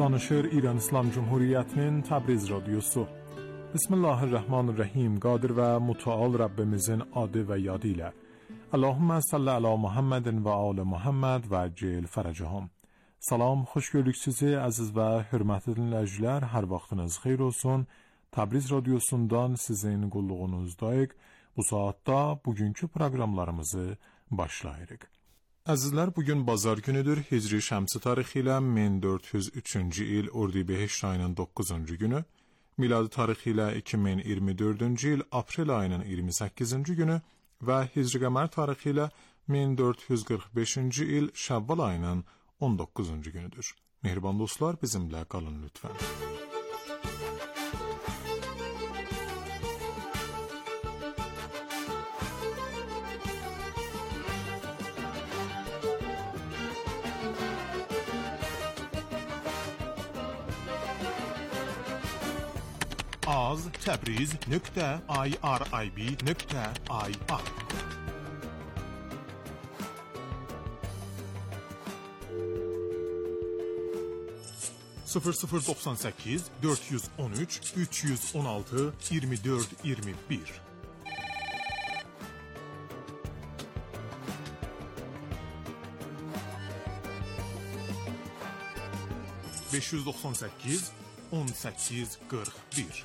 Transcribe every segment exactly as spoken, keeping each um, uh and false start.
Danışır İran İslam Cumhuriyeti'nin Təbriz Radyosu. Bismillahirrahmanirrahim. Qadir ve Mutaal Rabbimizin adı ve yadı ile. Allahümme salli ala Muhammedin ve ala Muhammed ve cil feracahum. Salam, xoş gördük sizi əziz və hörmətli dinləyicilər. Hər vaxtınız xeyir olsun. Təbriz Radyosundan sizin qulluğunuzdayıq. Bu saatda bugünkü proqramlarımızı başlayırıq. Əzizlər, bugün bazar günüdür. Hicri şəmsi tarixi ilə min dörd yüz üçüncü il Ordibeheşt ayının doqquzuncu günü, miladi tarixi ilə iki min iyirmi dördüncü il aprel ayının iyirmi səkkizinci günü və Hicri qəmər tarixi ilə min dörd yüz qırx beşinci il Şəvval ayının on doqquzuncu günüdür. Mehriban dostlar, bizimlə qalın lütfən. az təbriz nöqtə irib nöqtə ir sıfır sıfır doksan səkkiz dörd yüz on üç üç yüz on altı iyirmi dörd iyirmi bir beş yüz doxsan səkkiz on səkkiz qırx bir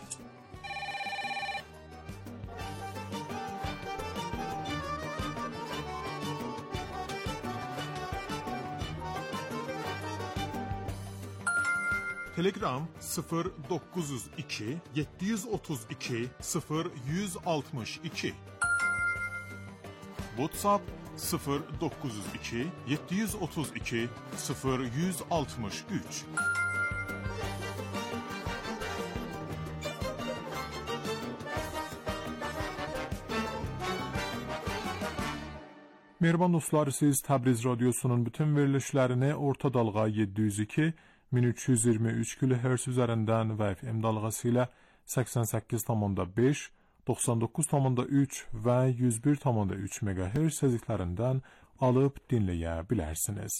Telegram sıfır dokuz yüz iki yeddi yüz otuz iki sıfır yüz altmış iki WhatsApp sıfır dokuz yüz iki yeddi yüz otuz iki sıfır yüz altmış üç Mehriban dostlar, siz Təbriz Radyosu'nun bütün verilişlerini orta dalga yeddi yüz iki min üç yüz iyirmi üç kilohertz üzerinden ve F M dalgasıyla səksən səkkiz nöqtə beş, doxsan doqquz nöqtə üç ve yüz bir nöqtə üç megahertz seziklərindən alıp dinleyebilirsiniz.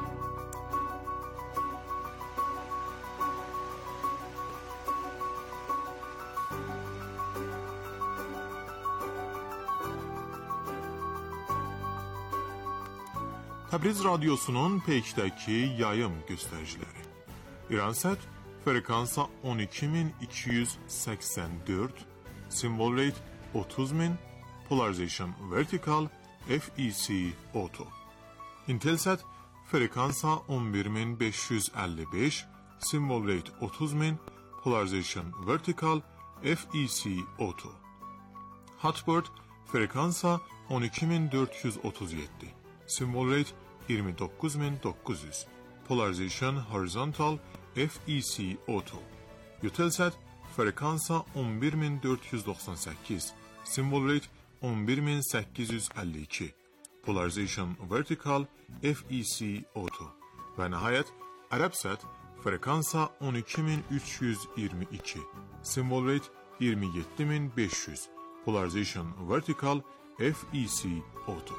Təbriz Radyosu'nun peykdəki yayım göstəriciləri. İransat frekansa on iki min iki yüz səksən dörd, symbol rate otuz min, polarization vertical, F E C auto. Intelsat frekansa on bir min beş yüz əlli beş, symbol rate otuz min, polarization vertical, F E C auto. Hotbird frekansa on iki min dörd yüz otuz yeddi, symbol rate iyirmi doqquz min doqquz yüz, polarization horizontal, F E C auto. Eutelsat frekansa on bir min dörd yüz doxsan səkkiz, symbol rate on bir min səkkiz yüz əlli iki, polarization vertical, F E C auto. Və nəhayət Arabsat frekansa on iki min üç yüz iyirmi iki, symbol rate iyirmi yeddi min beş yüz, polarization vertical, F E C auto.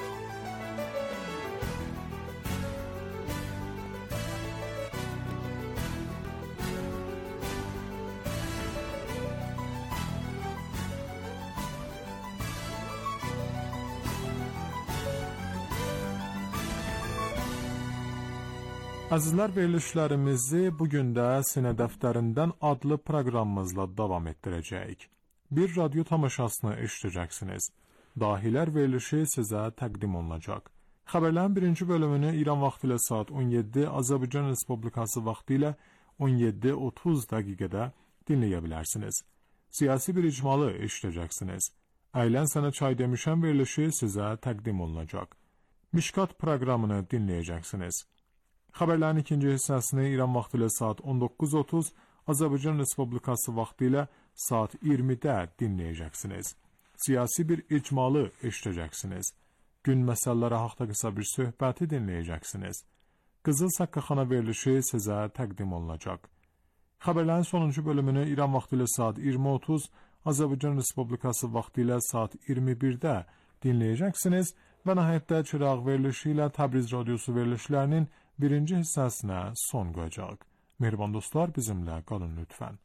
Əzizlər, verilişlərimizi bugün də Sinə Dəftərindən adlı proqramımızla davam etdirəcəyik. Bir radyo tamaşasını eşidəcəksiniz. Dahilər verilişi sizə təqdim olunacaq. Xəbərlərin birinci bölümünü İran vaxtı ilə saat on yeddi, Azərbaycan Respublikası vaxtı ilə on yeddi otuz dəqiqədə dinləyə bilərsiniz. Siyasi bir icmalı eşidəcəksiniz. Əylən sənə çay demişəm verilişi sizə təqdim olunacaq. Mişkat proqramını dinləyəcəksiniz. Xəbərlərin ikinci hissəsini İran vaxtı ilə saat on doqquz otuz, Azərbaycan Respublikası vaxtı ilə saat iyirmidə dinləyəcəksiniz. Siyasi bir icmalı eşidəcəksiniz. Gün məsələləri haqqında qısa bir söhbəti dinləyəcəksiniz. Qızıl Saqqaxana verilişi sizə təqdim olunacaq. Xəbərlərin sonuncu bölümünü İran vaxtı ilə saat iyirmi otuz, Azərbaycan Respublikası vaxtı ilə saat iyirmi birdə dinləyəcəksiniz və nəhayətdə çıraq verilişi ilə Təbriz Radyosu verilişlərinin birinci hissəsinə son qoyacaq. Mehriban dostlar, bizimle kalın lütfen.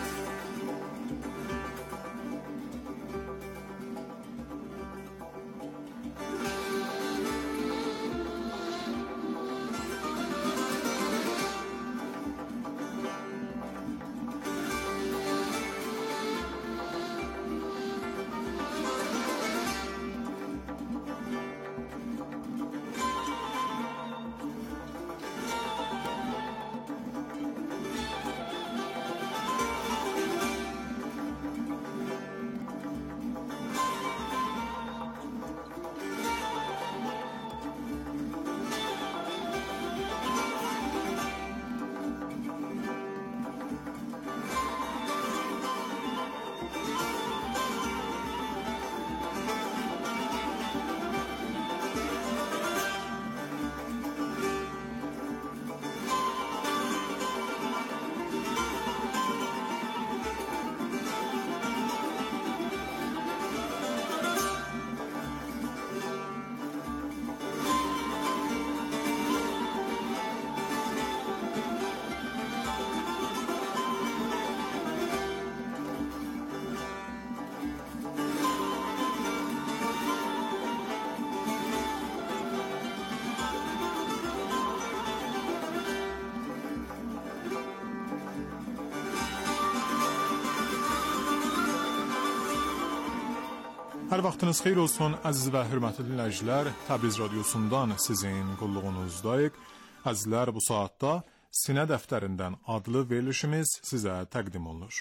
Hər vaxtınız xeyir olsun, əziz və hörmətli dinləyicilər. Təbriz radiosundan sizin qulluğunuzdayıq. Əzizlər, bu saatda Sinə dəftərindən adlı verilişimiz sizə təqdim olunur.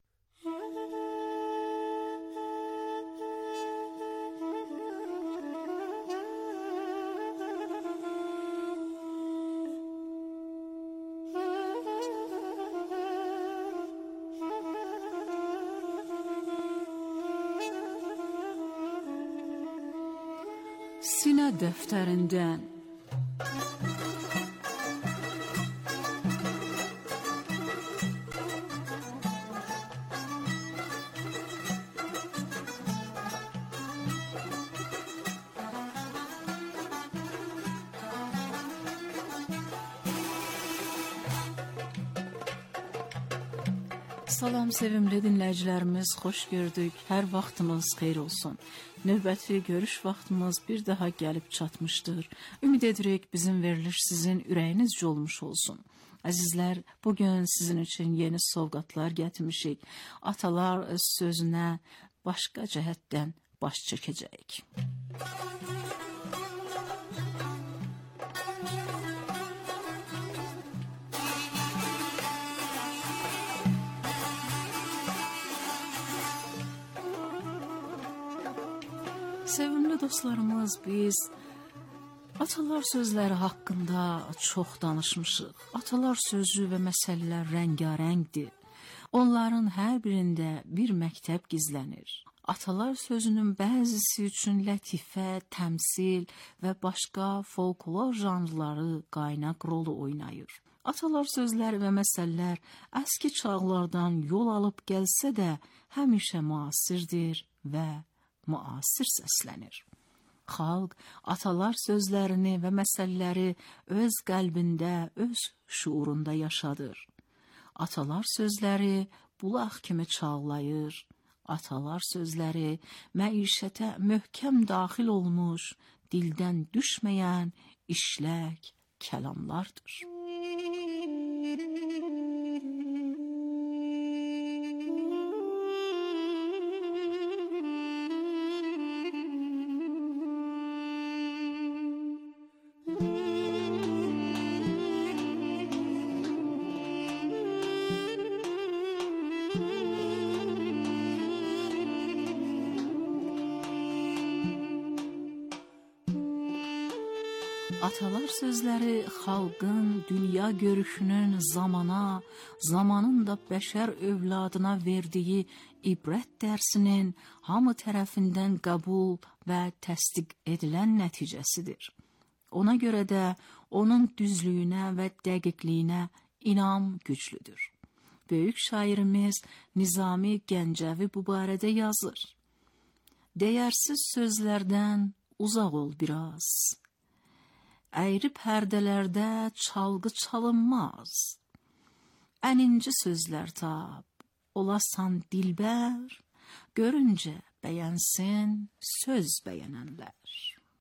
Sinə dəftərindən. Salam sevimli dinləyicilərimiz, xoş gördük. Hər vaxtınız xeyir olsun. Növbəti görüş vaxtımız bir daha gəlib çatmışdır. Ümid edirik bizim veriliş sizin ürəyinizcə olmuş olsun. Əzizlər, bugün sizin üçün yeni sovqatlar gətirmişik. Atalar sözünə başqa cəhətdən baş çəkəcəyik. Sevimli dostlarımız, biz atalar sözləri haqqında çox danışmışıq. Atalar sözü və məsələlər rəngarəngdir. Onların hər birində bir məktəb gizlənir. Atalar sözünün bəzisi üçün lətifə, təmsil və başqa folklor janrları qaynaq rolu oynayır. Atalar sözləri və məsələlər əski çağlardan yol alıb gəlsə də həmişə müasirdir və müasir səslənir. Xalq atalar sözlərini və məsələləri öz qəlbində, öz şuurunda yaşadır. Atalar sözləri bulaq kimi çağlayır. Atalar sözləri məişətə möhkəm daxil olmuş, dildən düşməyən işlək kəlamlardır. Atalar sözləri xalqın dünya görüşünün zamana, zamanın da bəşər övladına verdiyi ibrət dərsinin hamı tərəfindən qəbul və təsdiq edilən nəticəsidir. Ona görə də onun düzlüyünə və dəqiqliyinə inam güclüdür. Böyük şairimiz Nizami Gəncəvi bu barədə yazır. Dəyərsiz sözlərdən uzaq ol biraz. Əyri pərdələrdə çalgı çalınmaz. Əninci sözlər tap, olasan dilbər, görüncə bəyənsin söz bəyənənlər.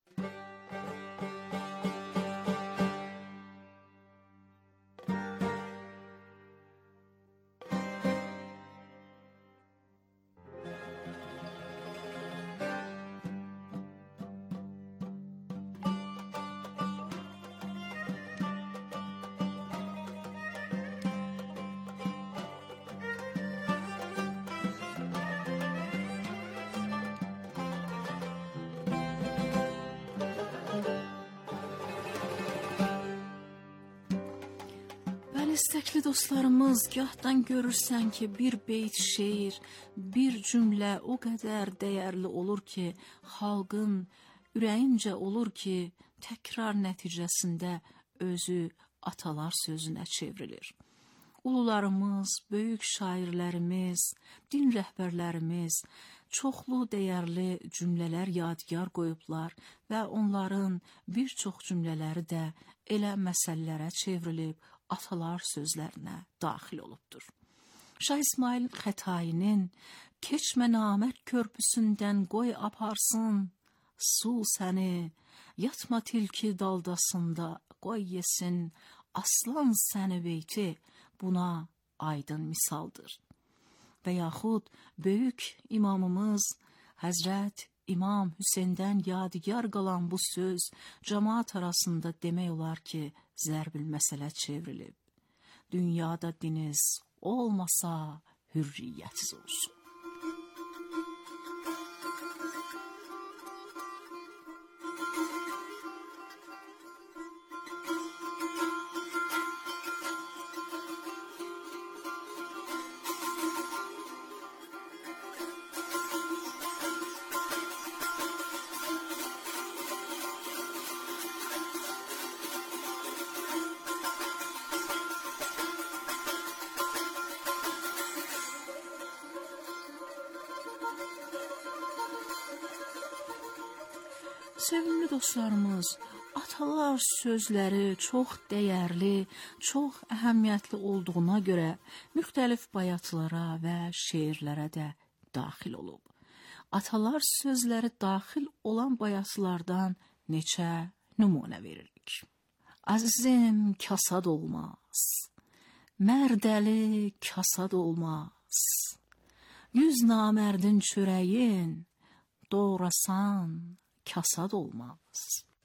İstəkli dostlarımız, gahdan görürsən ki, bir beyt şeir, bir cümlə o qədər dəyərli olur ki, xalqın ürəyincə olur ki, təkrar nəticəsində özü atalar sözünə çevrilir. Ulularımız, böyük şairlərimiz, din rəhbərlərimiz çoxlu dəyərli cümlələr yadigar qoyublar və onların bir çox cümlələri də elə məsələlərə çevrilib, atalar sözlərinə daxil olubdur. Şah İsmail Xətainin keçmə namərd körpüsündən qoy aparsın, su səni, yatma tilki daldasında qoy yesin, aslan səni beyti buna aydın misaldır. Və yaxud böyük imamımız Həzrət İmam Hüseyndən yadigar qalan bu söz cəmaat arasında demək olar ki, zərbil məsələ çevrilib. Dünyada diniz olmasa hürriyyətsiz olsun. Sevimli dostlarımız, atalar sözləri çox dəyərli, çox əhəmiyyətli olduğuna görə müxtəlif bayatlara və şeirlərə də daxil olub. Atalar sözləri daxil olan bayatlardan neçə nümunə veririk. Əzizim kasad olmaz, mərdəli kasad olmaz, yüz namərdin çörəyin doğrasan kasad olmaz.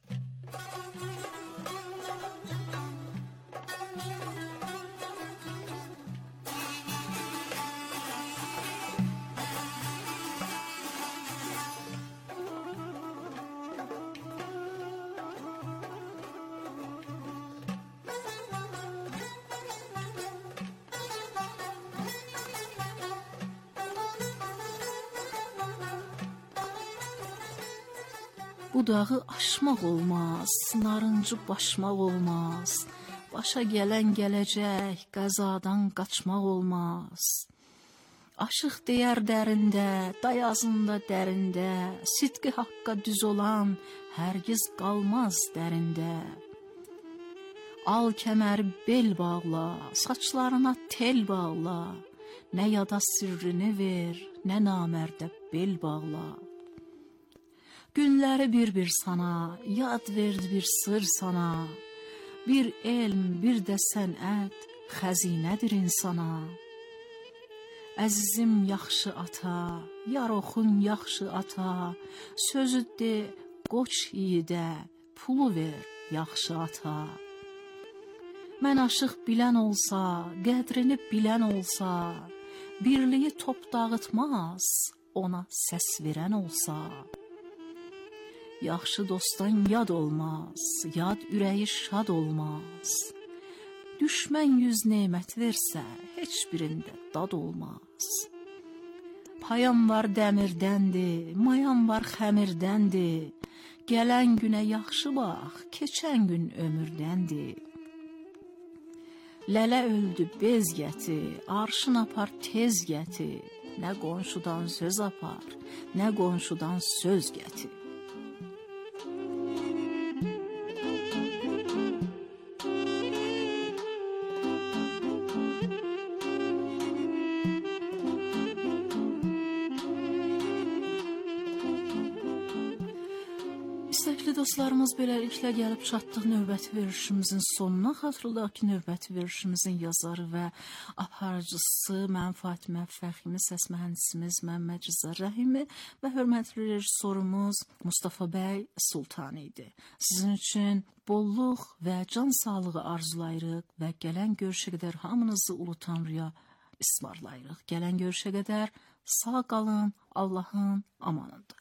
Budağı aşmaq olmaz, narıncı başmaq olmaz, başa gələn gələcək, qəzadan qaçmaq olmaz. Aşıq deyər dərində, dayazında dərində, sidqi haqqa düz olan hərgiz qalmaz dərində. Al kəməri bel bağla, saçlarına tel bağla, nə yada sirrini ver, nə namərdə bel bağla. Günləri bir-bir sana, yad verdi bir sır sana, bir elm, bir də sənət, xəzinədir insana. Əzizim yaxşı ata, yar oxun yaxşı ata, sözü de, qoç yiğidə, pulu ver yaxşı ata. Mən aşıq bilən olsa, qədrini bilən olsa, birliyi top dağıtmaz, ona səs verən olsa. Yaxşı dostdan yad olmaz, yad ürəyi şad olmaz. Düşmən yüz nemət versə, heç birində dad olmaz. Payam var dəmirdəndir, mayam var xəmirdəndir. Gələn günə yaxşı bax, keçən gün ömürdəndir. Lələ öldü bez gətir, arşın apar tez gətir. Nə qonşudan söz apar, nə qonşudan söz gətir. Dəyərli dostlarımız, beləliklə gəlib çatdıq növbəti verilişimizin sonuna. Xatırladaq ki, növbəti verilişimizin yazarı və aparıcısı mən Fatimə Fəximi, səs mühəndisimiz Məmməd Cəzər Rəhimi və hörmətli rejissorumuz Mustafa bəy Sultan idi. Sizin üçün bolluq və can sağlığı arzulayırıq və gələn görüşə qədər hamınızı Ulu Tanrıya ismarlayırıq. Gələn görüşə qədər sağ qalın, Allahın amanında.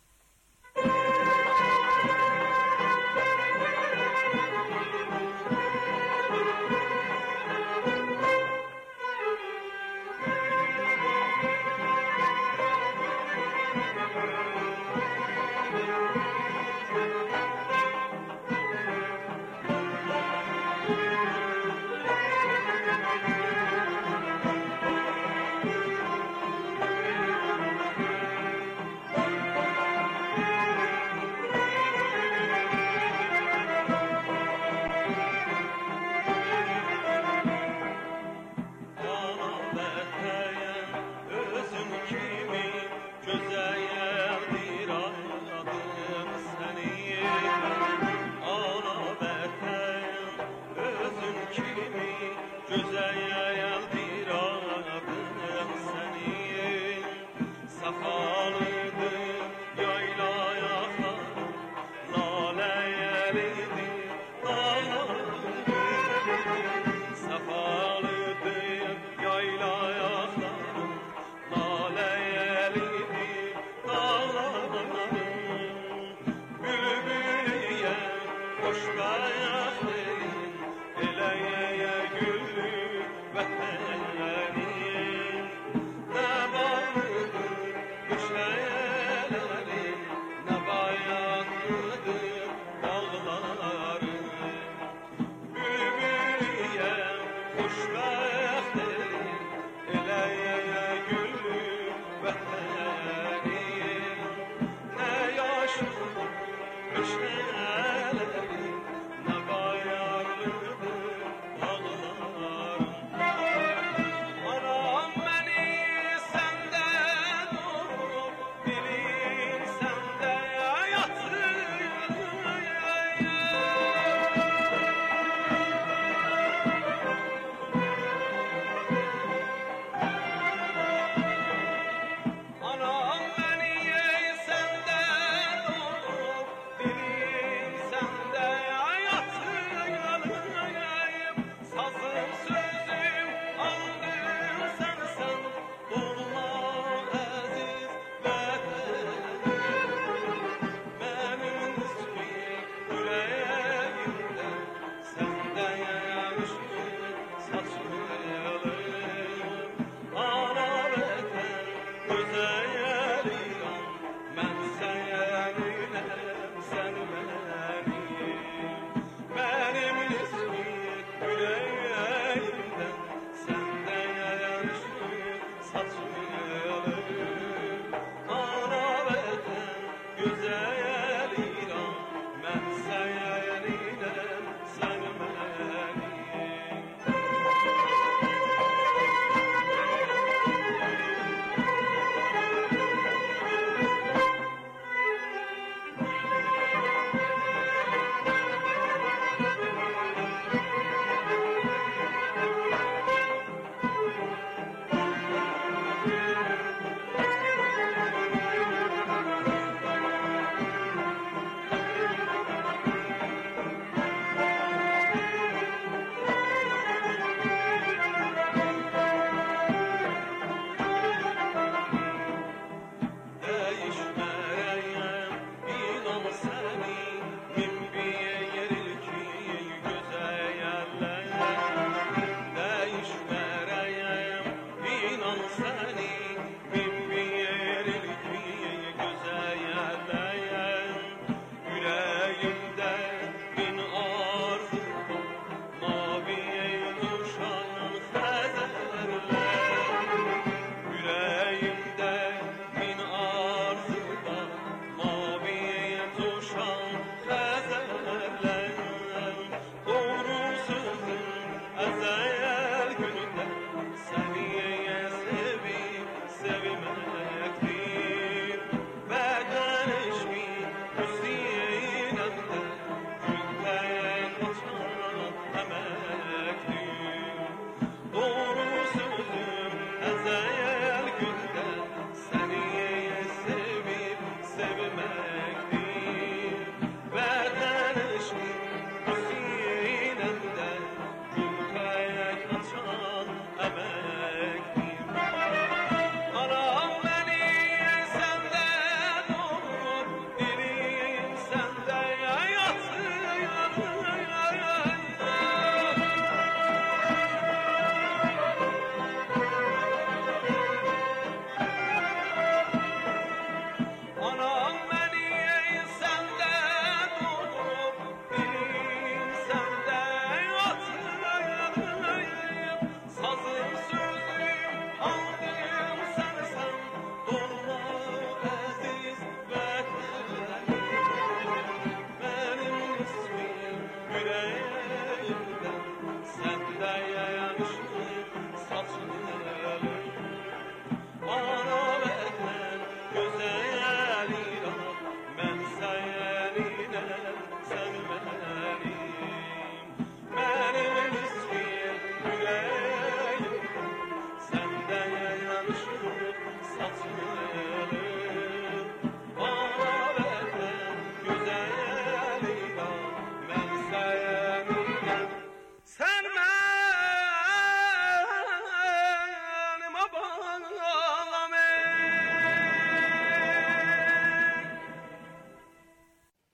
Anam beni senden olup dilin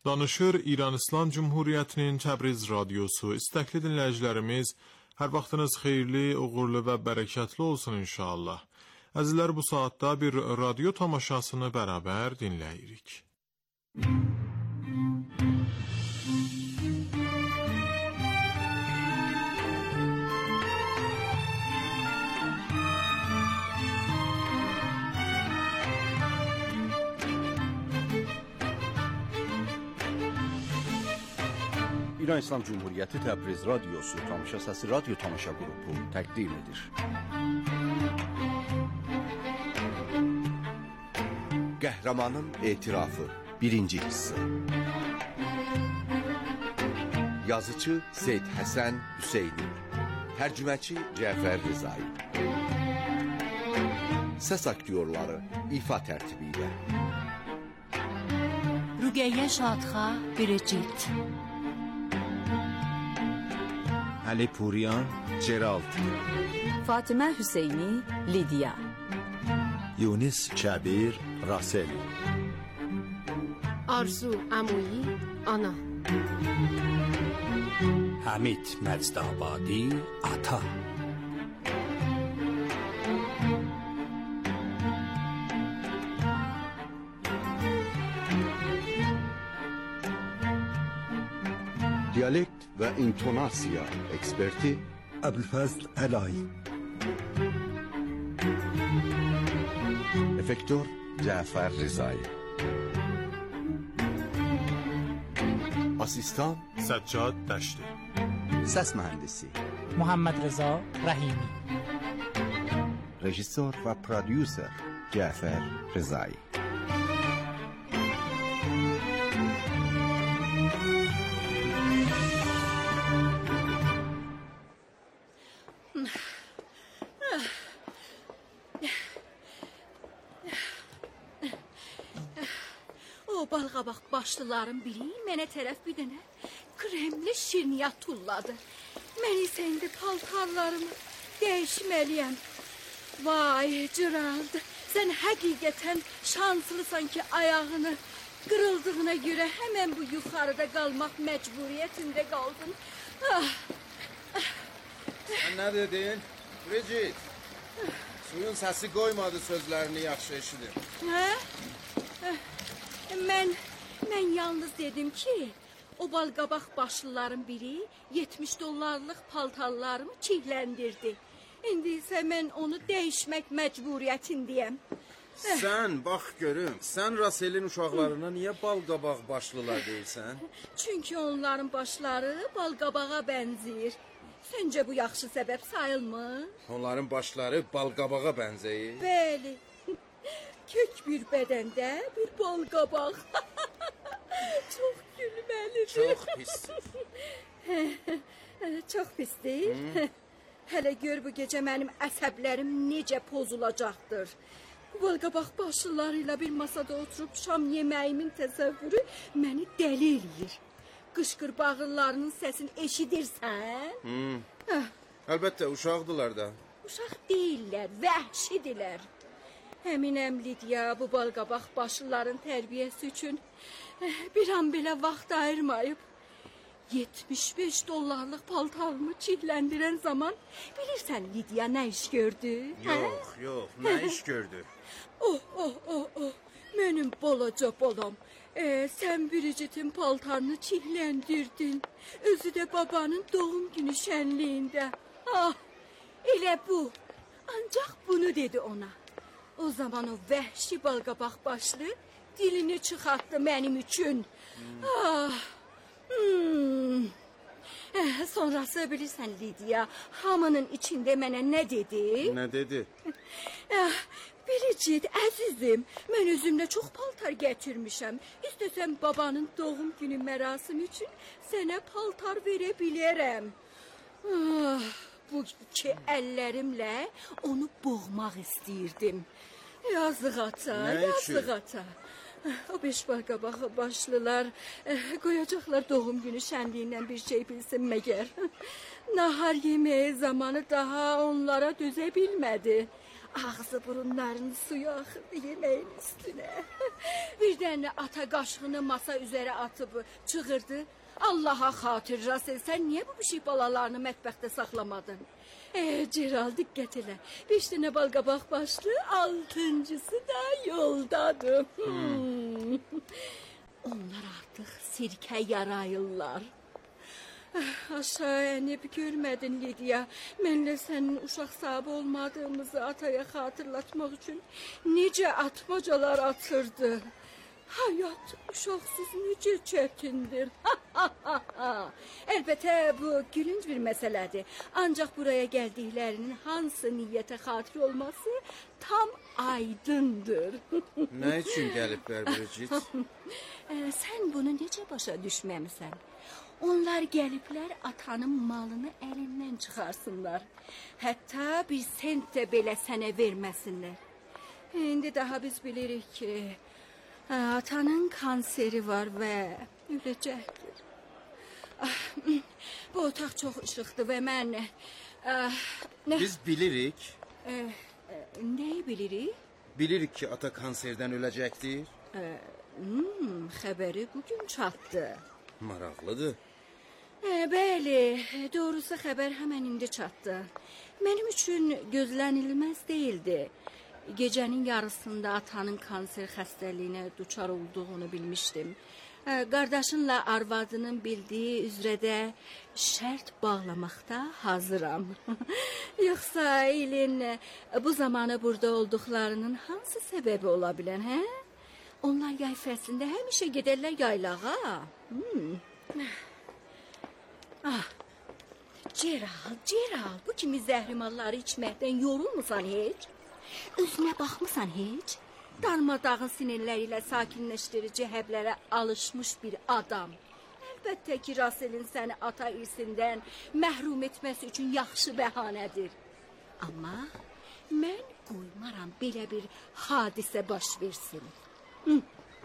Danışır İran İslam Cumhuriyyətinin Təbriz radiosu. İstəkli dinləyicilərimiz, hər vaxtınız xeyirli, uğurlu və bərəkətli olsun inşallah. Əzizlər, bu saatda bir radyo tamaşasını bərabər dinləyirik. İran İslam Cumhuriyyəti Təbriz radiosu Tamaşa Səsi radyo tamaşa qrupu təqdim edir. Qəhrəmanın etirafı birinci hissə. Yazıcı Seyd Həsən Hüseyni, tərcüməçi Cəfər Rızai. Səs aktyorları ifa tərtibi ilə Rüqəyyə Şadxa, Bridget, Ali Puriyan, Gerald, Fatimə Hüseyni, Lidya, Yunis Kəbir, Rasel, Arzu Əmuyi, Ana, Hamid Məzdabadi, Ata, Diyalekt və intonasiya eksperti Əbülfəzl Əlayi, efektör Cəfər Rızai, asistan Səccad Dəşti, səs mühəndisi Muhammed Rıza Rəhimi, rejissor və prodüser Cəfər Rızai. o balqabaq başlıların biri mənə tərəf bir dənə kremli şirniyyat tulladı. Mən isə indi paltarlarımı dəyişməliyəm. Vay Gerald, sən həqiqətən şanslısan ki, ayağını qırıldığına görə həmən bu yuxarıda qalmaq məcburiyyətində qaldın. Ah. Sən nə dedin? Bridget, suyun səsi qoymadı sözlərini yaxşı eşidir. Hə? Mən, mən yalnız dedim ki, o balqabaq başlıların biri yetmiş dollarlıq paltarlarımı çihləndirdi. İndi isə mən onu dəyişmək məcburiyyətindəyəm. Sən, bax görüm, sən Raselin uşaqlarına niyə balqabaq başlılar deyirsən? Çünki onların başları balqabağa bənzir. Səncə bu yaxşı səbəb sayılmır? Onların başları balqabağa bənzəyir. Bəli. Kök bir bədəndə bir balqabaq. Çox gülməlidir. Çox pis. Çox pisdir. Hələ gör bu gecə mənim əsəblərim necə pozulacaqdır. Balqabaq başlıları ilə bir masada oturub şam yeməyimin təsəvvürü məni dəli eləyir. Qışqır bağırlarının səsini eşidirsən? Hmm. Əlbəttə, uşaqdılar da. Uşaq deyirlər, vəhşidirlər. Əminəm Lidya bu balqabaq başlıların tərbiyəsi üçün bir an belə vaxt ayırmayıb. yetmiş beş dollarlıq paltarımı çihləndirən zaman bilirsən Lidya nə iş gördü? Yox, hə? yox, nə iş gördü? Oh, oh, oh, oh, mənim balaca balam. Ee, sən Bridget'in paltarını çihləndirdin. Özü də babanın doğum günü şənliyində. Ah, elə bu. Ancaq bunu dedi ona. O zaman o vəhşi balqabaq başlı dilini çıxartdı mənim üçün. Hmm. Ah, hmm. Eh, sonrası bilirsən Lidya, hamının içində mənə nə dedi? Nə dedi? Ah, Bridget, əzizim, mən özümlə çox paltar gətirmişəm. İstəsəm babanın doğum günü mərasimi üçün sənə paltar verə bilərəm. Ah, bu iki əllərimlə onu boğmaq istəyirdim. Yazıq ata, yazıq ata. O beş balqabaq başlılar qoyacaqlar doğum günü şənliyindən bir şey bilsin məgər. Nahar yeməyi zamanı daha onlara dözə bilmədi. ağzı burunların suyu axırdı yeməyin üstünə. Birdən ata qaşığını masa üzərə atıb çığırdı. Allaha xatir Rasel, sən niyə bu pişik balalarını mətbəxdə saxlamadın? E, Ceral, diqqət elə. Beş dənə balqabaq başlı, altıncısı da yoldadır. Hmm. Onlar artıq sirkə yarayırlar. Aşağı enib görmədin Lidiya. Mənlə sənin uşaq sahibi olmadığımızı ataya xatırlatmaq üçün necə atmacalar atırdı. Hayat uşaqsız necə çətindir. Əlbəttə bu gülünc bir məsələdir. Ancaq buraya gəldiklərinin hansı niyyətə xatir olması tam aydındır. Nə üçün gəliblər Bridget? Sən bunu necə başa düşməmisən? Onlar gəliblər atanın malını əlindən çıxarsınlar. Hətta bir sent də belə sənə verməsinlər. İndi daha biz bilirik ki, atanın kanseri var və öləcəkdir. Bu otaq çox işıqdır və mən... Biz bilirik. Nəyi bilirik? Bilirik ki, ata kanserdən öləcəkdir. Hmm, xəbəri bugün çatdı. Maraqlıdır. E, bəli, doğrusu xəbər həmən indi çatdı. Mənim üçün gözlənilməz deyildi. Gecənin yarısında atanın kanser xəstəliyinə duçar olduğunu bilmişdim. E, qardaşınla arvadının bildiyi üzrə də şərt bağlamaqda hazıram. Yoxsa ilin bu zamanı burada olduqlarının hansı səbəbi ola bilən, hə? Onlar yay fəslində həmişə gedərlər yaylağa. Hmm. Ah, Ceral, Ceral, bu kimi zəhrimalları içməkdən yorulmusan heç? Özünə baxmısan heç? Darmadağın sinirləri ilə sakinləşdirici həblərə alışmış bir adam. Əlbəttə ki, Raselin səni ata irsindən məhrum etməsi üçün yaxşı bəhanədir. Amma mən qoymaram belə bir hadisə baş versin. Hı.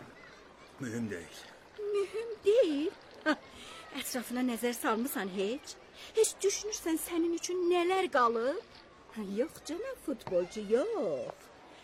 Mühüm deyil. Mühüm deyil? Ha, ətrafına nəzər salmısan heç? Heç düşünürsən sənin üçün nələr qalıb? Ha, yox canım, futbolcu yox.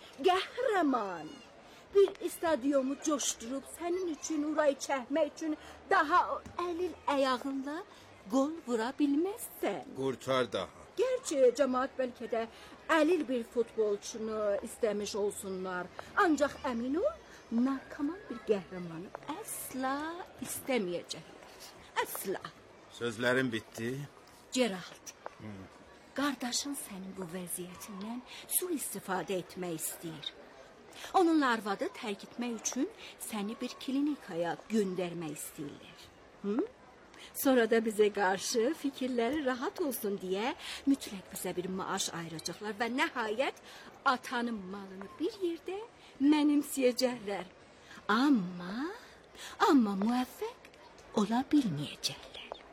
Qəhrəman. Bir stadiomu coşdurub sənin üçün uray çəkmək üçün daha əlil ayağınla gol vura bilməzsən. Qurtar daha. Gerçi cəmaət bəlkə də əlil bir futbolçunu istəmiş olsunlar. Ancaq əmin ol, narkoman bir qəhrəmanı əsla istəməyəcəklər. Əsla. Sözlərin bitdi. Gerald, hmm. qardaşın sənin bu vəziyyətindən su istifadə etmək istəyir. Onunla arvadı tərk etmək üçün səni bir klinikaya göndərmək istəyirlər. Hı? Sonra da bizə qarşı fikirləri rahat olsun deyə mütləq bizə bir maaş ayıracaqlar və nəhayət atanın malını bir yerdə mənimsəyəcəklər. Amma, amma müvəffəq ola bilməyəcəklər.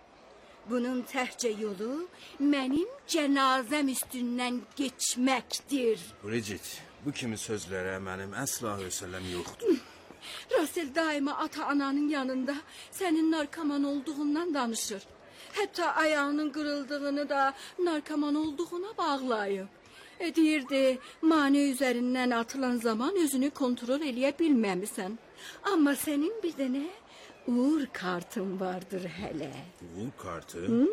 Bunun təhcə yolu mənim cənazəm üstündən geçməkdir. Bridget, bu kimi sözlərə mənim əsla hövsələm yoxdur. Rasel daima ata-ananın yanında sənin narkoman olduğundan danışır. Hətta ayağının qırıldığını da narkoman olduğuna bağlayıb. E, deyirdi, mane üzərindən atılan zaman özünü kontrol eləyə bilməmisən. Amma sənin bir dənə uğur kartın vardır hələ. Uğur kartı? Hı?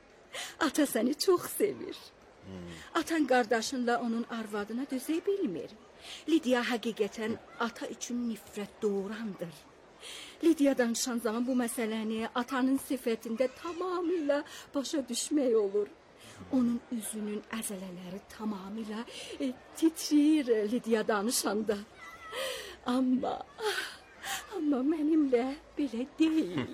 Ata səni çox sevir. Hmm. Atan qardaşınla onun arvadına dözə bilmir. Lidiya həqiqətən ata üçün nifrət doğurandır. Lidiya danışan zaman bu məsələni atanın sifətində tamamilə başa düşmək olur. Onun üzünün əzələləri tamamilə e, titriyir Lidiya danışanda. Amma, amma mənimlə belə deyil.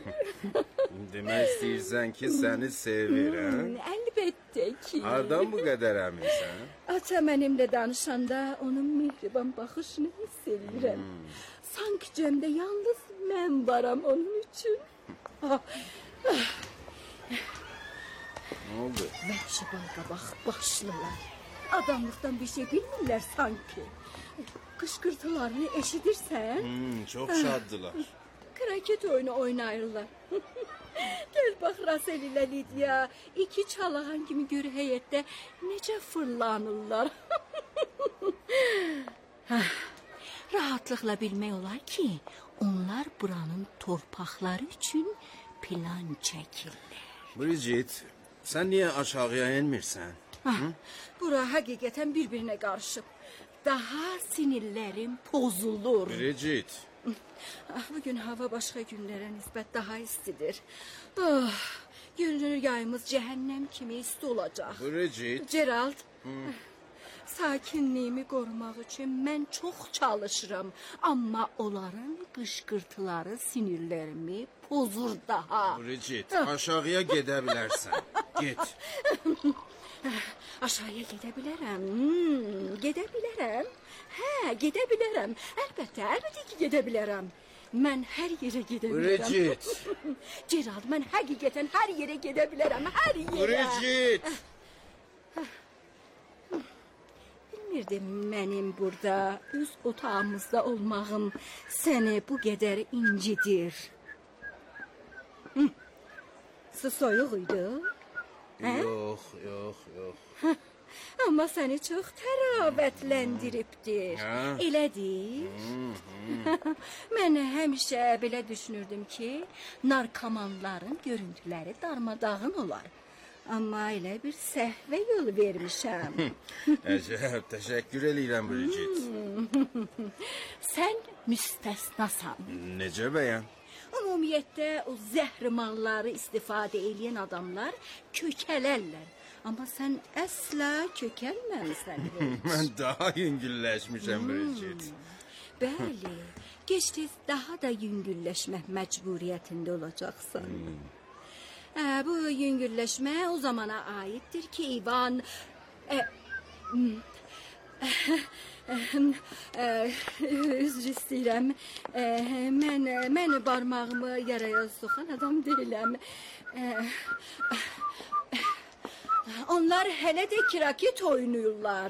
Demək istəyirsən ki, səni sevir, hə? Hmm, əlbəttə ki. Hardan bu qədər əminsən? Ata mənimlə danışanda onun mehriban baxışını hiss edirəm. Hmm. Sanki cəmdə yalnız mən varam onun üçün. Ah, ah. Nə oldu? Vəhşi balqabaq başlılar. Adamlıqdan bir şey bilmirlər sanki. Qışqırtılarını eşidirsən? Hmm, çox şaddılar. Kraket oyunu oynayırlar. Gəl bax Rasel ilə Lidiya iki çalağan kimi gör həyətdə necə fırlanırlar. Rahatlıqla bilmək olar ki, onlar buranın torpaqları üçün plan çəkirlər. Bridget, sən niyə aşağıya enmirsən? Ah, bura həqiqətən bir-birinə qarışıb. Daha sinirlərim pozulur. Bridget. Ah, bugün hava başqa günlərə nisbət daha istidir. Oh, görünür yayımız cəhənnəm kimi isti olacaq. Bridget. Gerald, hmm. sakinliyimi qorumaq üçün mən çox çalışıram. Amma onların qışqırtıları sinirlərimi pozur daha. Bridget, aşağıya gedə bilərsən. Get. Aşağıya gedə bilərəm. Hmm, gedə bilərəm. Hə, gedə bilərəm. Əlbəttə, əlbəttə ki, gedə bilərəm. Mən hər yerə gedə bilərəm. Bridget. Gerald, mən həqiqətən hər yerə gedə bilərəm. Hər yerə. Bridget. Bilmirdim mənim burada öz otağımızda olmağım səni bu qədər incidir. Hı. Su soyuq idi? Yox, yox, yox. Amma səni çox təravətləndiribdir. Elədir? Mən həmişə belə düşünürdüm ki, narkomanların görüntüləri darmadağın olar. Amma elə bir səhvə yol vermişəm. Əcəb, təşəkkür eləyirəm, Bridget. Sən müstəsnasan. Necə bəyəm? Ümumiyyətlə, o zəhrimarları istifadə edən adamlar kökələrlər. Amma sən əsla kökəlməmisən. Mən daha yüngülləşmişəm, Bridget. Bəli, gec-tez daha da yüngülləşmək məcburiyyətində olacaqsan. Ə, bu yüngülləşmə o zamana aiddir ki, İvan... Ə, ə, üzr istəyirəm. Ə, mən, mən barmağımı yaraya soxan adam deyiləm. Ə, onlar hələ də raket oynayırlar.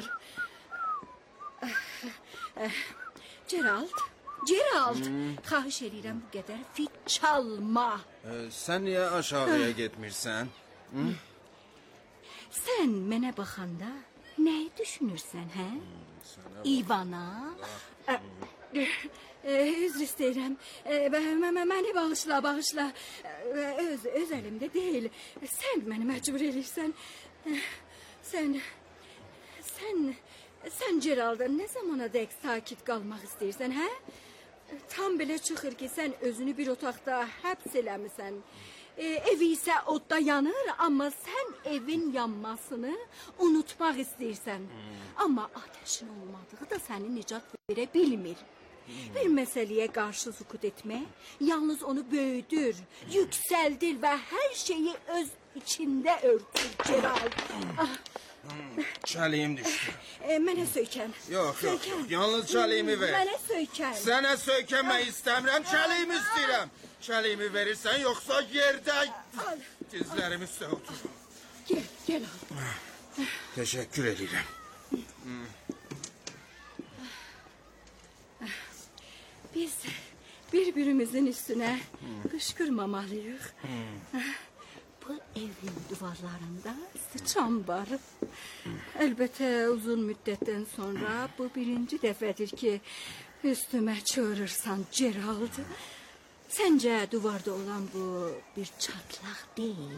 Gerald, Gerald, hmm. xahiş edirəm bu qədər fit çalma. Ee, sən niyə aşağıya getmirsən? Hı? Sən mənə baxanda nəyi düşünürsən, hə? Hmm, İvana? Üzr istəyirəm. Məni bağışla, bağışla. Öz, öz əlimdə deyil. Sən məni məcbur edirsən. Sən, sən, sən Geralda nə zamana dək sakit qalmaq istəyirsən, hə? Tam belə çıxır ki, sən özünü bir otaqda həbs eləmisən. E, evi isə odda yanır, amma sən evin yanmasını unutmaq istəyirsən. Hmm. Amma ateşin olmadığı da səni nicat verə bilmir. Hmm. Bir məsələyə qarşı sukut etmək, yalnız onu böyüdür, yüksəldir və hər şeyi öz içində örtür, Gerald. Ah. Çəliyim düşdü. E, mənə söykən. Yox, yox, yox, yalnız çəliyimi ver. Mənə söykən. Sənə söykənmək istəmirəm, çəliyimi istəyirəm. Çəliyimi verirsən, yoxsa yerdə dizlərim üstə oturum. Gel, gel al. Təşəkkür edirəm. Biz bir-birimizin üstünə qışqırmamalıyıq. Bu evin duvarlarında sıçan var. Əlbəttə uzun müddətdən sonra bu birinci dəfədir ki, üstümə çığırırsan, Gerald. Səncə duvarda olan bu bir çatlaq deyil?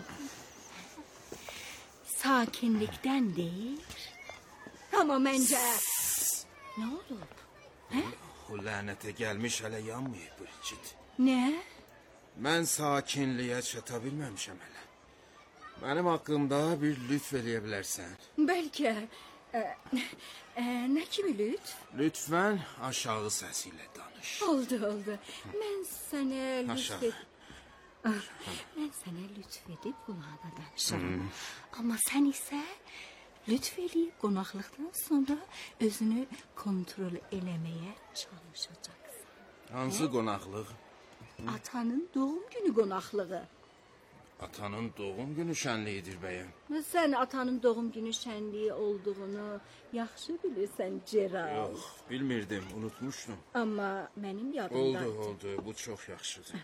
Sakinlikdən deyil? Amma məncə... Nə olub? Hə? O lənətə gəlmiş hələ yanmayıb, Bridget. Nə? Mən sakinliyə çata bilməmişəm hələ. Mənim haqqımda bir lütf eləyə bilərsən. Bəlkə... Ə, ə, nə kimi lütf? Lütfən aşağı səsi ilə danış. Oldu, oldu. Mən sənə lütf Aşağı. Ah, mən sənə lütf edib qulağına danışıram. Hmm. Amma sən isə lütf eləyib qonaqlıqdan sonra özünü kontrol eləməyə çalışacaqsan. Hansı qonaqlıq? Atanın doğum günü qonaqlığı. Atanın doğum günü şənliyidir bəyəm. Sən atanın doğum günü şənliyi olduğunu yaxşı bilirsən, Gerald. Yox, bilmirdim, unutmuşdum. Amma mənim yadımdadır. Oldu, oldu, bu çox yaxşıdır.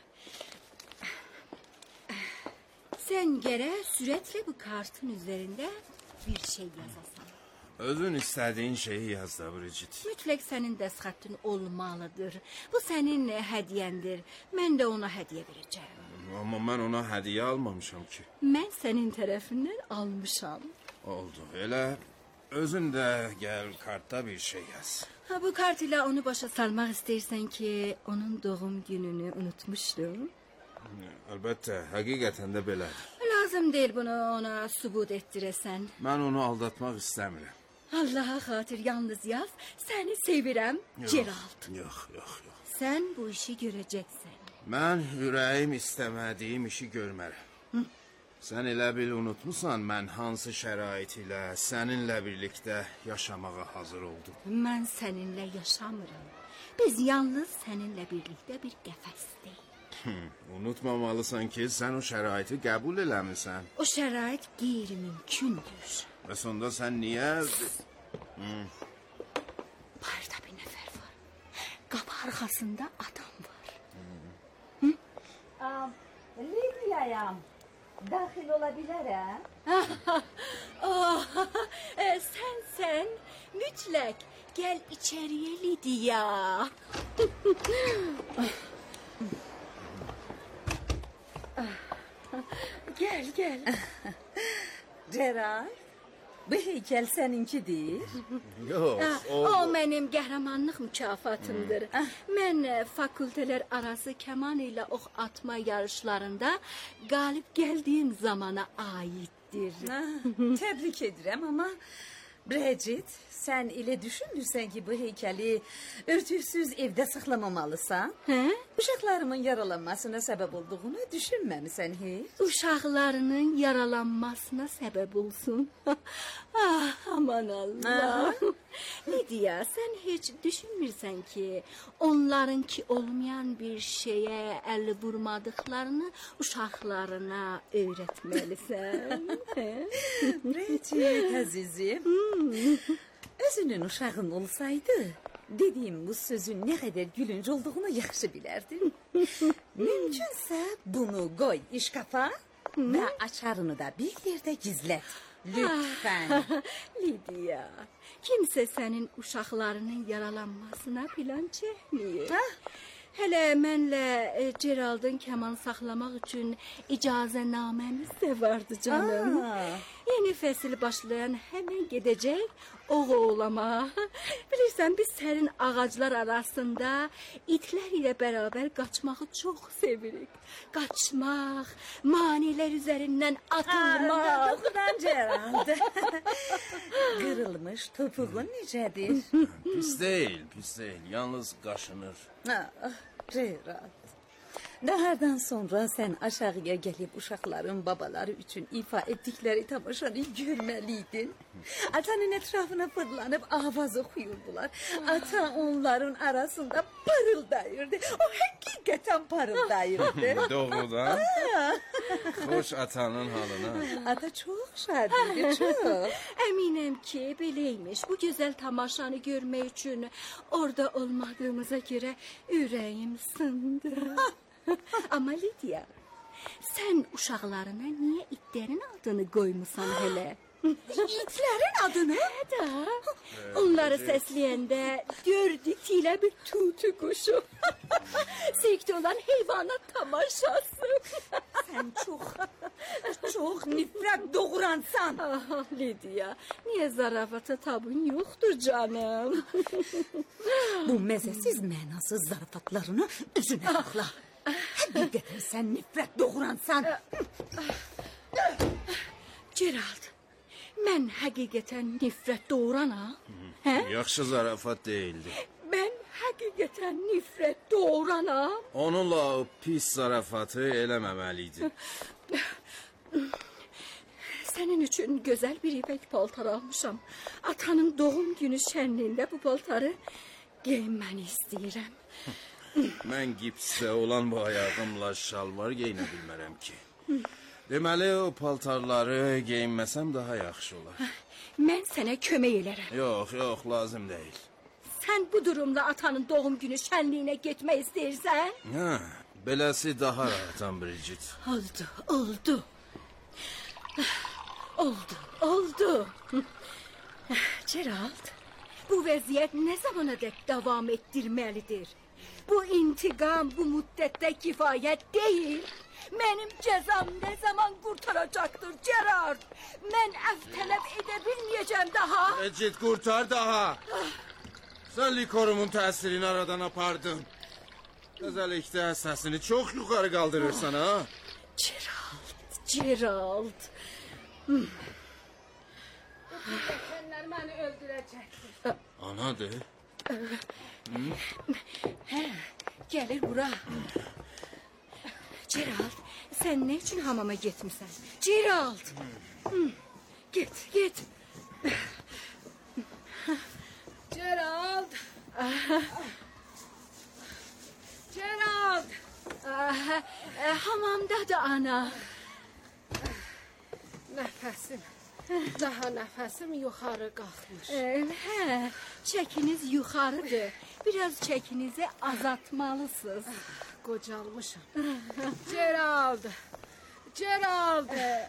Sən gərək sürətlə bu kartın üzərində bir şey yazasan. Özün istədiyin şeyi yaz da Bridget. Mütləq sənin dəstxətin olmalıdır. Bu sənin hədiyyəndir. Mən də ona hədiyyə verəcəm. Amma mən ona hədiyyə almamışam ki. Mən sənin tərəfindən almışam. Oldu. Elə özün də gəl kartda bir şey yaz. Ha, bu kart ilə onu başa salmaq istəyirsən ki, onun doğum gününü unutmuşdum. Əlbəttə, həqiqətən də belədir. Lazım deyil bunu ona sübut etdirəsən. Mən onu aldatmaq istəmirəm. Allaha xatir yalnız yaz. Səni sevirəm, Gerald. Yox, yox, yox. Sən bu işi görəcəksən. Mən ürəyim istəmədiyim işi görmərəm. Hı? Sən elə bil unutmusan mən hansı şərait ilə səninlə birlikdə yaşamağa hazır oldum. Mən səninlə yaşamıram. Biz yalnız səninlə birlikdə bir qəfəsdəyik. Unutmamalısan ki, sən o şəraiti qəbul eləmirsən. O şərait qeyri-mümkündür. Və sonda sən niyə... Barda bir nəfər var. Qapı arxasında adam var. Lidiyayam. Daxil ola bilərəm? Oh, e, sən sən mütləq gəl içəriyə Lidiya. Gel gel. Gerald, bu heykel seninkidir. Yox, o... O mənim qəhrəmanlıq mükafatımdır. Mən fakültələr arası kaman ilə ox atma yarışlarında qalib gəldiyim zamana aiddir. Təbrik edirəm, amma Bridget, sən elə düşünürsən ki, bu heykəli örtüksüz evdə saxlamamalısan? Hə? Uşaqlarımın yaralanmasına səbəb olduğunu düşünməmisən heç? Uşaqlarının yaralanmasına səbəb olsun. Ah, aman Allah. Lidiya, sən heç düşünmürsən ki, onlarınki olmayan bir şeyə əl vurmadıqlarını uşaqlarına öyrətməlisən. Bridget, əzizim. Hmm. Özünün uşağın olsaydı, dediyim bu sözün nə qədər gülünc olduğunu yaxşı bilərdin. Mümkünsə bunu qoy işkafa və açarını da bir yerdə gizlət. Lütfən. Lidiya, kimsə sənin uşaqlarının yaralanmasına plan çəkməyir. Hələ mənlə e, Gerald'ın kaman saxlamaq üçün icazənaməmiz də vardı canım. Aa. Yeni fəsil başlayan həmən gedəcək oğulama. Bilirsən, biz sərin ağaclar arasında itlər ilə bərabər qaçmağı çox sevirik. Qaçmaq, manilər üzərindən atılmaq. Doğrudan Gerald. Qırılmış topuğun necədir? Pis deyil, pis deyil. Yalnız qaşınır. Ah, Gerald. Nahardan sonra sən aşağıya gəlib uşaqların babaları üçün ifa etdikləri tamaşanı görməliydin. Atanın ətrafına fırlanıb avaz oxuyurdular. Ata onların arasında parıldayırdı. O həqiqətən parıldayırdı. Doğrudan. Xoş atanın halına. Ata çox şad idi, çox. Əminəm ki, beləymiş. Bu gözəl tamaşanı görmək üçün orada olmadığımıza görə ürəyim sındı. Amma Lidiya, sən uşaqlarına niyə itlərin adını qoymusan hələ? İtlərin adını? Hə da. Onları səsləyəndə gördük ilə bir tutu quşu. Sirkdə olan heyvanat tamaşası. Sən çox, çox nifrət doğuransan. Ah, Lidiya, niyə zarafata tabun yoxdur canım? Bu məzəsiz mənasız zarafatlarını özünə saxla. Həqiqətən sən nifrət doğuransan. Gerald, mən həqiqətən nifrət doğuranam. Hə? Yaxşı zarafat değildi. Mən həqiqətən nifrət doğuranam. Onunla o pis zarafatı eləməməliydi. Sənin üçün gözəl bir ipək paltar almışam. Atanın doğum günü şənliyində bu paltarı geyinməni istəyirəm. Mən gipsdə olan bu ayağımla şalvar geyinə bilmərəm ki. Deməli o paltarları geyinməsəm daha yaxşı olar. Mən sənə kömək elərəm. Yox, yox, lazım deyil. Sən bu durumda atanın doğum günü şənliyinə getmək istəyirsən? Hə, beləsi daha rahatam Bridget. Oldu, oldu. Oldu, oldu. Gerald, bu vəziyyət nə zamana dək davam etdirməlidir? Bu intiqam bu müddətdə kifayət deyil. Mənim cəzam nə zaman qurtaracaqdır Gerard? Mən əf tələb edə bilməyəcəm daha. Ecid, qurtar daha. Sən likorumun təsirini aradan apardın. Özellikle səsini çox yuxarı qaldırırsan, ha? Gerald, Gerald. Bu pilləkənlər məni öldürəcəkdir. Anadır. Hə, gəlir bura. Gerald, sən nə üçün hamama getmirsən? Gerald! Get, get. Gerald! Gerald! Hamamdadır ana. Nəfəsim, daha nəfəsim yuxarı qalxmış. Hə, çəkiniz yuxarıdır. Biraz çəkinizi azaltmalısınız. Qocalmışam. Gerald! Gerald!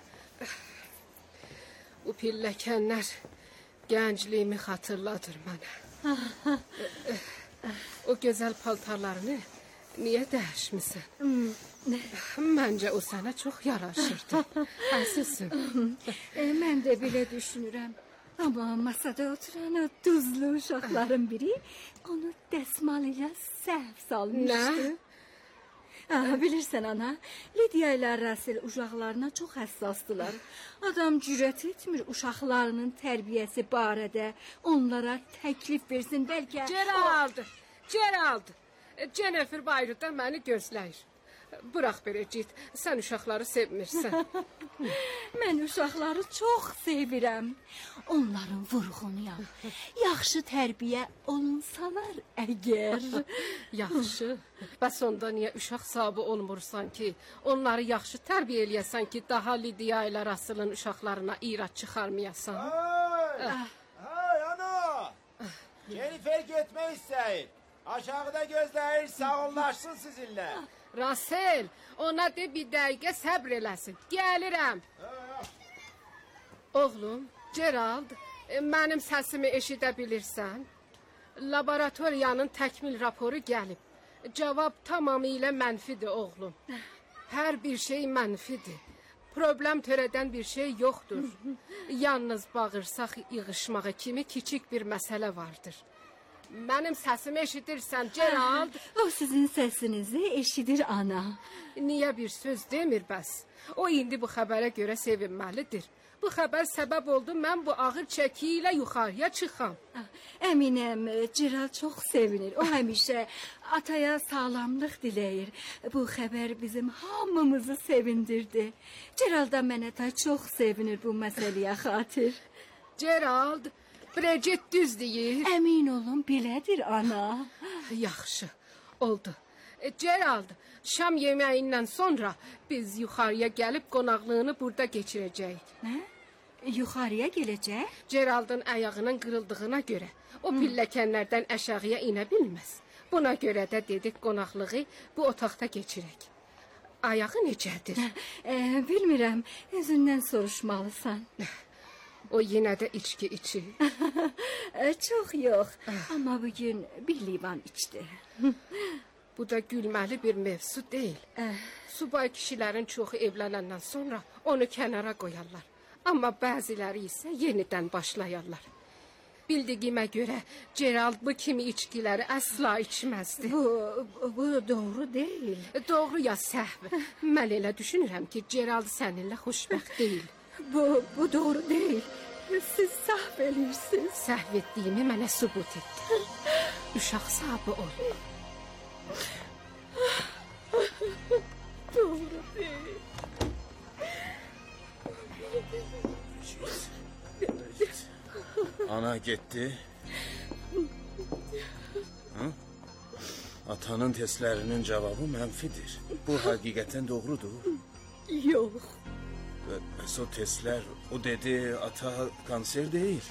Bu pilləkənlər gəncliyimi xatırladır mənə. O gözəl paltarlarını niyə dəyişmisən? Məncə o sənə çox yaraşırdı. Əsasın. Mən də belə düşünürəm. Amma masada oturan o duzlu uşaqların biri onu dəsmal ilə səhv salmışdı. Nə? Aha, bilirsən ana, Lidiya ilə Rasil uşaqlarına çox həssasdılar. Adam cürət etmir uşaqlarının tərbiyəsi barədə onlara təklif versin bəlkə. Gerald, Gerald, Jennifer Bayruda məni gözləyir. Bırax belə git, sən uşaqları sevmirsən. Mən uşaqları çox sevirəm. Onların vurğunuyam. Yaxşı tərbiyə olunsalar əgər. Yaxşı. Bəs onda niyə uşaq sahibi olmursan ki? Onları yaxşı tərbiyə eləyəsən ki, daha Lidiya ilə Rasil'in uşaqlarına irad çıxarmayasan. Hey! Hey ana! Jennifer getmək istəyir. Aşağıda gözləyir, sağollaşsın sizinlə. Rasil, ona de bir dəqiqə səbr eləsin. Gəlirəm. Oğlum, Gerald, mənim səsimi eşidə bilirsən? Laboratoriyanın təkmil raporu gəlib. Cavab tamamilə mənfidir, oğlum. Hər bir şey mənfidir. Problem törədən bir şey yoxdur. Yalnız bağırsaq yığışmağı kimi kiçik bir məsələ vardır. Mənim səsimi eşidirsən, Gerald? O sizin səsinizi eşidir ana. Niyə bir söz demir bəs? O indi bu xəbərə görə sevinməlidir. Bu xəbər səbəb oldu mən bu ağır çəki ilə yuxarıya çıxam. Əminəm, Gerald çox sevinir. O həmişə ataya sağlamlıq diləyir. Bu xəbər bizim hamımızı sevindirdi. Gerald da mənə ta çox sevinir bu məsələyə xatir. Gerald, Bridget düz deyir. Əmin olun, belədir ana. Yaxşı, oldu. E, Gerald, şam yeməyindən sonra biz yuxarıya gəlib qonaqlığını burada keçirəcəyik. Nə? Yuxarıya gələcək? Geraldın ayağının qırıldığına görə o pilləkənlərdən aşağıya inə bilməz. Buna görə də dedik qonaqlığı bu otaqda keçirək. Ayağı necədir? E, bilmirəm, özündən soruşmalısan. O yenə də içki içir. Çox yox, amma bugün bir livan içdi. Bu da gülməli bir mevzu deyil. Subay kişilərin çoxu evlənəndən sonra onu kənara qoyarlar. Amma bəziləri isə yenidən başlayarlar. Bildiyimə görə Gerald bu kimi içkiləri əsla içməzdi. Bu, bu doğru deyil. Doğru ya səhv. Mən elə düşünürəm ki, Gerald səninlə xoşbəxt deyil. Bu, bu doğru deyil. Siz səhv edirsiniz. Səhv etdiyimi mənə sübut etdi. Uşaq sahibi ol. Doğru deyil. Ana getdi. Hı? Atanın testlərinin cavabı mənfidir. Bu həqiqətən doğrudur. Yox. Bəs o testlər, o dedi, ata kanser deyil.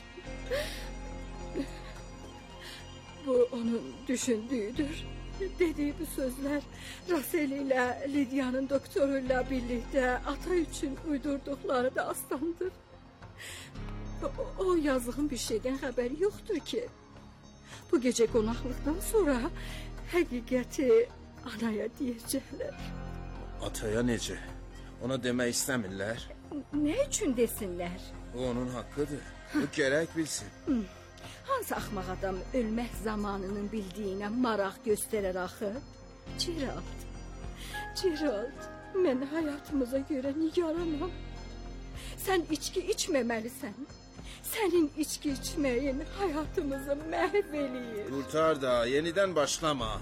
Bu onun düşündüğüdür. Dediği bu sözler Rasil ile Lidia'nın doktoruyla birlikte ata için uydurdukları da aslandır. O, o yazığın bir şeydən xəbəri yoxdur ki. Bu gecə qonaqlıqdan sonra həqiqəti anaya deyəcəklər. Ataya necə? Ona demək istəmirlər. Nə üçün desinlər? O onun haqqıdır. Bu gərək bilsin. Hı. Hansı axmaq adam ölmək zamanının bildiyinə maraq göstərər axı? Gerald, Gerald, mən həyatımıza görə nigaranam. Sən içki içməməlisən. Sənin içki içməyin həyatımızı məhv eləyir. Qurtar da, yenidən başlama.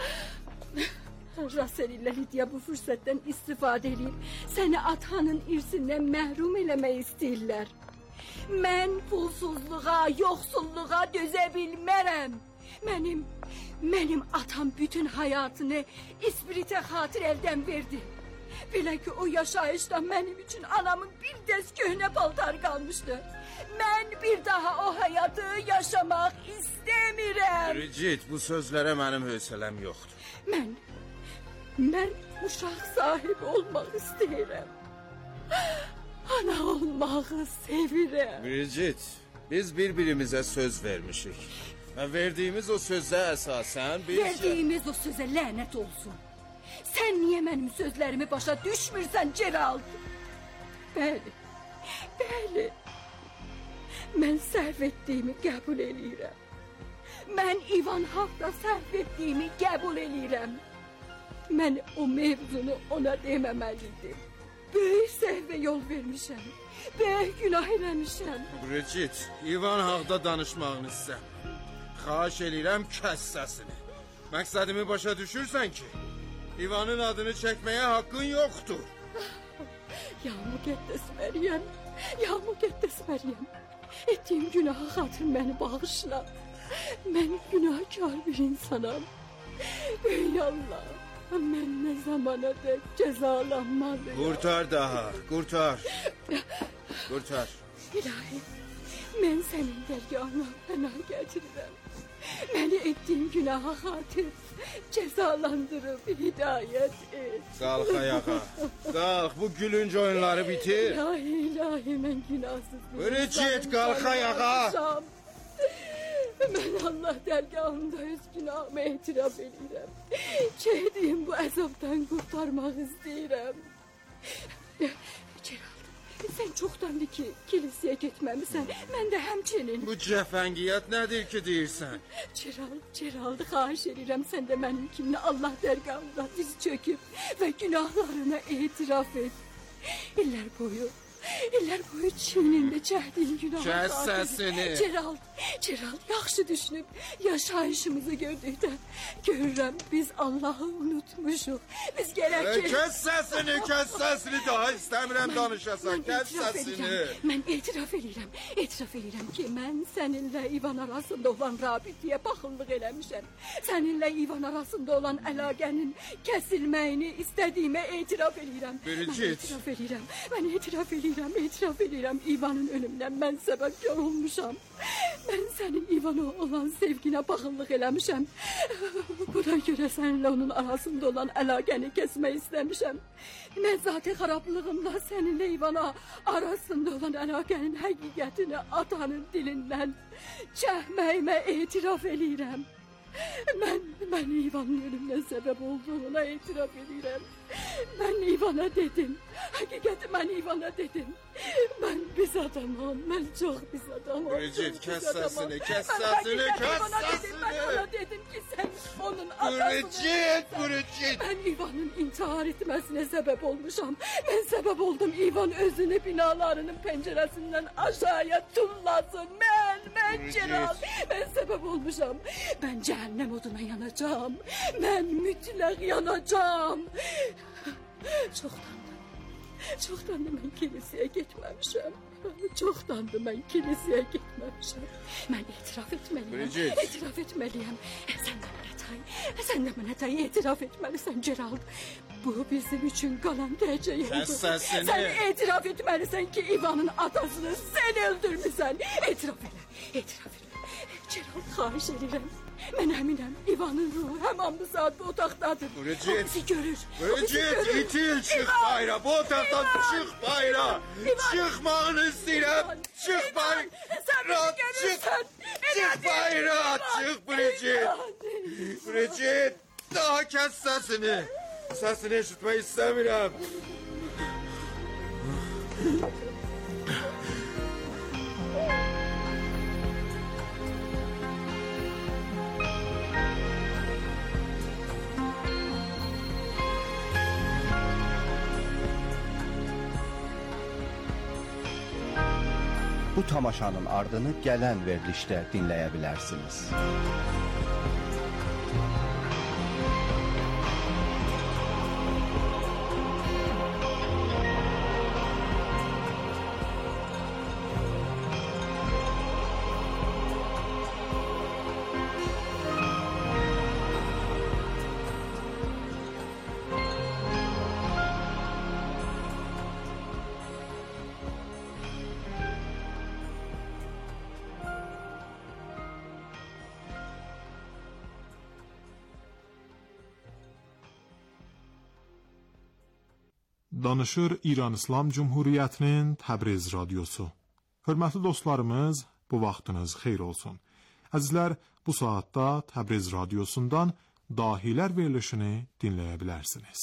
Russell ilə Lydia bu fürsətdən istifadə edib səni atanın irsindən məhrum eləmək istəyirlər. Mən pulsuzluğa, yoxsulluğa dözə bilmərəm. Mənim, mənim atam bütün həyatını ispiritə xatir əldən verdi. Belə ki, o yaşayışda mənim üçün anamın bir dəst köhnə paltar qalmışdı. Mən bir daha o həyatı yaşamaq istəmirəm. Bridget, bu sözlərə mənim hövsələm yoxdur. Mən, mən uşaq sahibi olmaq istəyirəm. Ana olmağı sevirəm. Bridget, biz bir-birimizə söz vermişik. Və verdiyimiz o sözə əsasən biz... Verdiyimiz o sözə lənət olsun. Sən niyə mənim sözlərimi başa düşmürsən, Gerald? Bəli, bəli. Mən səhv etdiyimi qəbul eləyirəm. Mən İvan haqda səhv etdiyimi qəbul eləyirəm. Mən o mevzunu ona deməməliydim. Böyük səhvə yol vermişəm. Böyük günah eləmişəm. Bridget, İvan haqda danışmağını istəm. Xahiş eləyirəm, kəs səsini. Məqsədimi başa düşürsən ki, İvanın adını çəkməyə haqqın yoxdur. Ya müqəddəs Məryəm, ya müqəddəs Məryəm. Etdiyim günaha xatır məni bağışla. Mən günahkar bir insanam. Ey Allah, mən nə zamana dək cəzalanmalıyım. Qurtar daha, qurtar. Qurtar. İlahi, mən sənin dərgahına pənah gətirirəm. Məni etdiyim günaha xatir cəzalandırıb hidayət et. Qalx ayağa. Qalx, bu gülünc oyunları bitir. İlahi, ilahi, mən günahsız bir Bridget, qalx ayağa. Mən Allah dərgahında öz günahımı etiraf edirəm. Çəkdiyim bu əzabdan qurtarmaq istəyirəm. Gerald, sən çoxdandır ki, kilisəyə getməmisən. Mən də həmçinin. Bu cəfəngiyyət nədir ki deyirsən? Gerald, Gerald, xahiş edirəm sən də mənim kimi Allah dərgahında diz çöküb və günahlarına etiraf et. İllər boyu, illər boyu çiynində çəkdiyin günahı Kəs səsini. Gerald, Gerald, yaxşı düşünüb yaşayışımızı gördükdə görürəm biz Allah'ı unutmuşuq. Biz gərək ki... Kəs səsini, kəs səsini, daha istəmirəm danışasan, kəs səsini. Mən etiraf edirəm, etiraf edirəm ki, mən səninlə İvan arasında olan rabitəyə baxıllıq eləmişəm. Səninlə İvan arasında olan əlaqənin kəsilməyini istədiyimə etiraf edirəm. Bridget. Mən etiraf edirəm, mən etiraf edirəm, etiraf edirəm. İvanın ölümündən mən səbəbkar olmuşam. Mən sənin İvana olan sevginə baxıllıq eləmişəm. Buna görə səninlə onun arasında olan əlaqəni kəsmək istəmişəm. Mən zaten xarablığımla səninlə İvana arasında olan əlaqənin həqiqətini atanın dilindən çəkməyimə etiraf edirəm. Mən, mən İvanın ölümünə səbəb olduğuna etiraf edirəm. Mən İvana dedim. Həqiqəti mən İvana dedim. Mən pis adamam. Mən çox pis adamam. Bridget, kəs səsini, kəs səsini, kəs səsini. Mən ona dedim ki, sən onun atasını... Bridget, Bridget. Mən İvanın intihar etməsinə səbəb olmuşam. Mən səbəb oldum İvan özünü binalarının pəncərəsindən aşağıya tullasın. Mən, mən Gerald. Mən səbəb olmuşam. Mən cəhənnəm oduna yanacağım. Mən mütləq yanacağım. Çoxdandır. Çoxdandır mən kilisəyə getməmişəm. Çoxdandır mən kilisəyə getməmişəm. Mən etiraf etməliyəm. Bridget. Etiraf etməliyəm. Sən də mənə tay, sən də mənə tay etiraf etməlisən Gerald. Bu bizim üçün qalan təcə yoldur. Kəs səsini. Sən etiraf etməlisən ki, İvanın atasını sən öldürmüsən. Etiraf elə, etiraf elə. Gerald, xahiş edirəm. Mən əminəm, İvanın ruhu həman bu saat bu otaqdadır. Bridget. O bizi görür. Bridget, itil, çıx bayra. Bu otaqdan çıx bayra. Çıxmağını istəyirəm. Çıx bayra. Sən bizi görürsən. Çıx bayra. Çıx Bridget. Bridget, daha kəs səsini. Səsini eşitmək istəmirəm. Bu tamaşanın ardını gələn verilişdə dinləyə bilərsiniz. Danışır İran İslam Cumhuriyyətinin Təbriz radiosu. Hörmətli dostlarımız, bu vaxtınız xeyir olsun. Əzizlər, bu saatda Təbriz radiosundan Dahilər verilişini dinləyə bilərsiniz.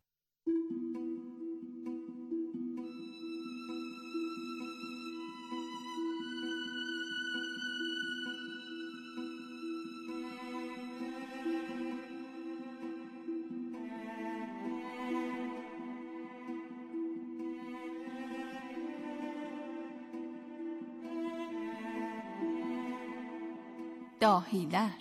Dahiler.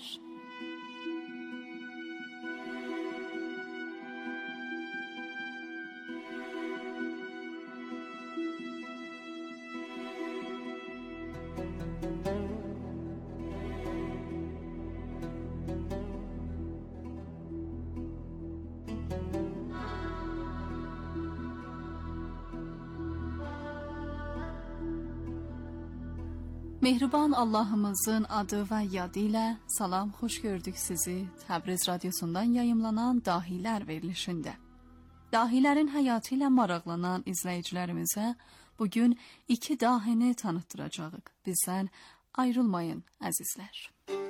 Mehriban Allah'ımızın adı ve yadıyla salam, hoş gördük sizi Təbriz radyosundan yayımlanan Dahiler verilişinde. Dahilerin hayatıyla maraqlanan izleyicilerimize bugün iki dahini tanıttıracağıq. Bizden ayrılmayın əzizlər.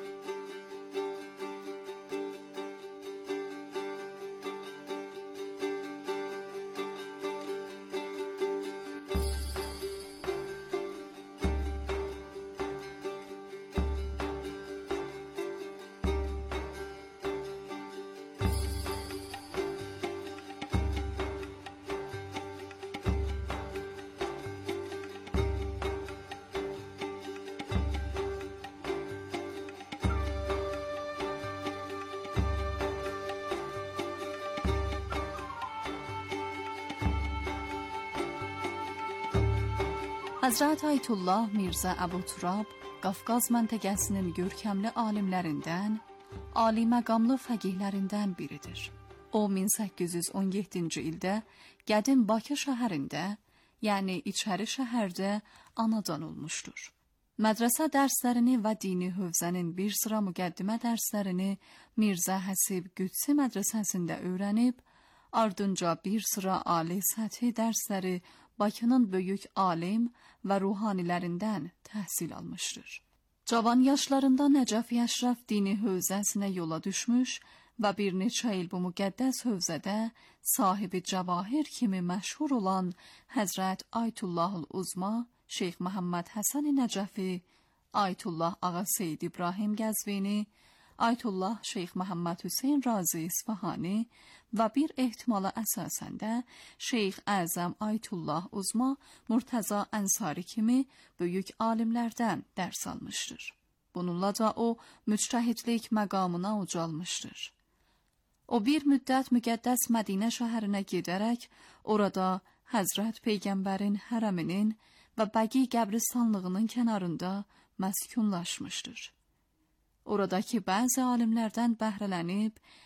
Həzrət Ayətullah Mirzə Əbu Turab Qafqaz məntəqəsinin görkəmli alimlərindən, ali məqamlı fəqihlərindən biridir. O min səkkiz yüz on yeddinci ildə qədim Bakı şəhərində, yəni içəri şəhərdə anadan olmuşdur. Mədrəsə dərslərini və dini hövzənin bir sıra müqəddimə dərslərini Mirzə Həsib Qüdsi mədrəsəsində öyrənib, ardınca bir sıra ali səthi dərsləri Bakının böyük alim və ruhanilərindən təhsil almışdır. Cavan yaşlarında Nəcəf Əşrəf dini hövzəsinə yola düşmüş və bir neçə il bu müqəddəs hövzədə sahibi cəvahir kimi məşhur olan Həzrət Ayətullahul Uzma, Şeyx Məhəmməd Həsən Nəcəfi, Ayətullah Ağa Seyyid İbrahim Qəzvini, Ayətullah Şeyx Məhəmməd Hüseyn Razi İsfahani və bir ehtimala əsasən də Şeyx Əzəm Ayətullah Uzma Murtəza Ənsari kimi böyük alimlərdən dərs almışdır. Bununla da o müctəhidlik məqamına ucalmışdır. O bir müddət müqəddəs Mədinə şəhərinə gedərək orada Həzrət Peyğəmbərin hərəminin və Bəqi qəbristanlığının kənarında məskunlaşmışdır. Oradakı bəzi alimlərdən bəhrələnib